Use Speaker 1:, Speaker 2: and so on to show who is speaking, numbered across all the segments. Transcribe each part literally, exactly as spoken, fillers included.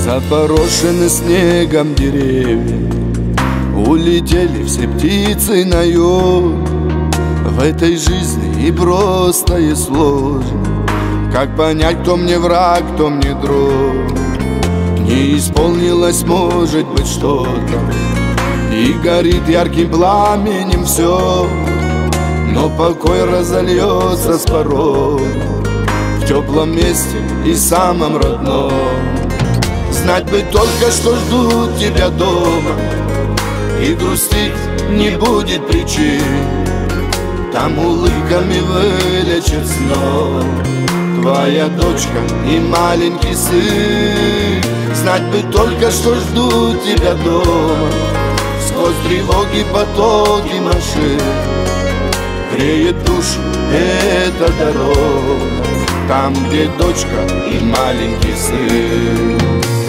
Speaker 1: Запорошены снегом деревья, улетели все птицы на юг. В этой жизни и просто, и сложно. Как понять, кто мне враг, кто мне друг? Не исполнилось, может быть, что-то, и горит ярким пламенем все, но покой разольется с порога в теплом месте и самом родном. Знать бы только, что ждут тебя дома, и грустить не будет причин. Там улыбками вылечат снова твоя дочка и маленький сын. Знать бы только, что ждут тебя дома, сквозь тревоги, потоки машин. Греет душу эта дорога, там, где дочка и маленький сын.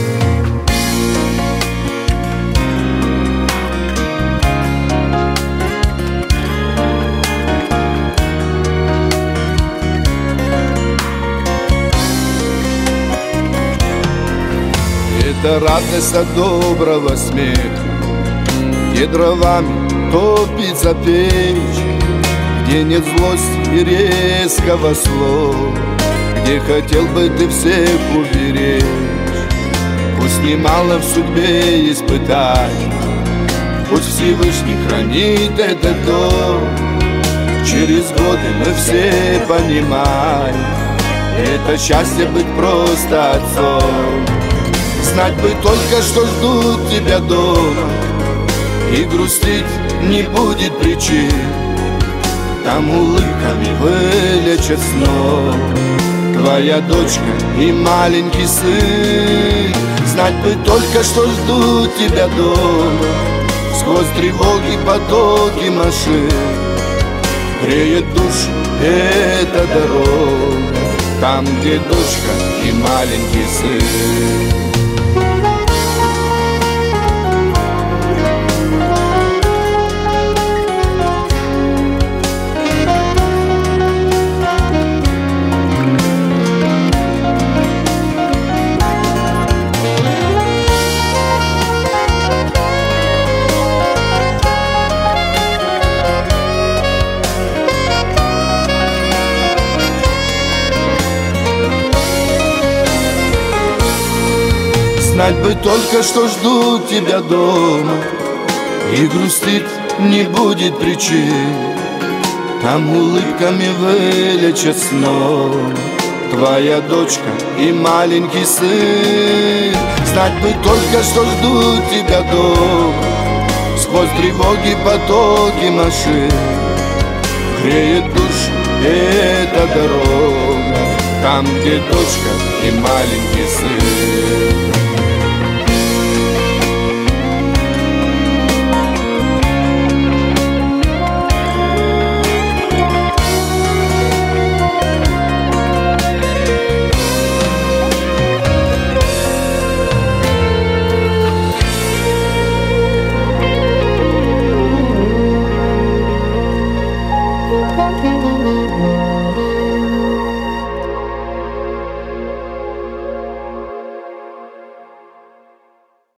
Speaker 1: Это радость от доброго смеха, где дровами топится печь, где нет злости и резкого слова, где хотел бы ты всех уберечь. Пусть немало в судьбе испытаний, пусть Всевышний хранит этот дом. Через годы мы все понимаем, это счастье быть просто отцом. Знать бы только, что ждут тебя дома, и грустить не будет причин. Там улыбками вылечат снова твоя дочка и маленький сын. Знать бы только, что ждут тебя дома, сквозь тревоги, потоки машин. Греет душу эта дорога, там, где дочка и маленький сын. Знать бы только, что ждут тебя дома, и грустить не будет причин. Там улыбками вылечат снова твоя дочка и маленький сын. Знать бы только, что ждут тебя дома, сквозь тревоги, потоки машин. Греет душу эта дорога, там, где дочка и маленький сын.
Speaker 2: Thank you.